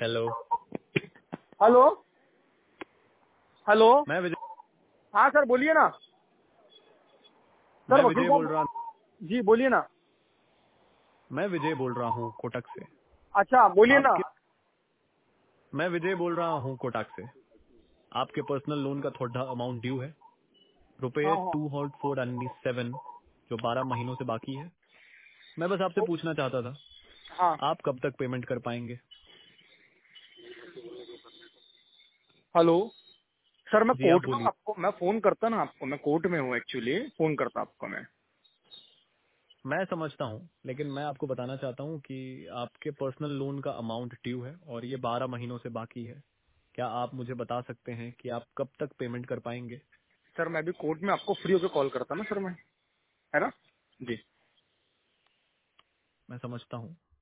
Hello. Hello hello. मैं विजय हाँ sir बोलिए ना। सर मैं वकील विजय बोल साहब। रहा जी बोलिए ना। मैं विजय बोल रहा हूँ कोटक से। अच्छा बोलिए ना। आपके मैं विजय बोल रहा हूँ कोटक से। आपके पर्सनल लोन का थोड़ा अमाउंट ड्यू है, हाँ रुपए हाँ 2497, जो 12 महीनों से बाकी है। मैं बस आपसे पूछना चाहता था, हाँ। आप कब तक पेमेंट कर पाएंगे? हेलो सर, मैं जी आप कोर्ट में हूँ, बोलिए। आपको मैं फोन करता ना, आपको मैं कोर्ट में हूँ एक्चुअली, फोन करता आपको मैं। मैं समझता हूँ, लेकिन मैं आपको बताना चाहता हूँ कि आपके पर्सनल लोन का अमाउंट ड्यू है और ये 12 महीनों से बाकी है। क्या आप मुझे बता सकते हैं कि आप कब तक पेमेंट कर पाएंगे? सर मैं भी कोर्ट में आपको फ्री होकर कॉल करता ना सर मैं, है ना। जी। मैं समझता हूँ।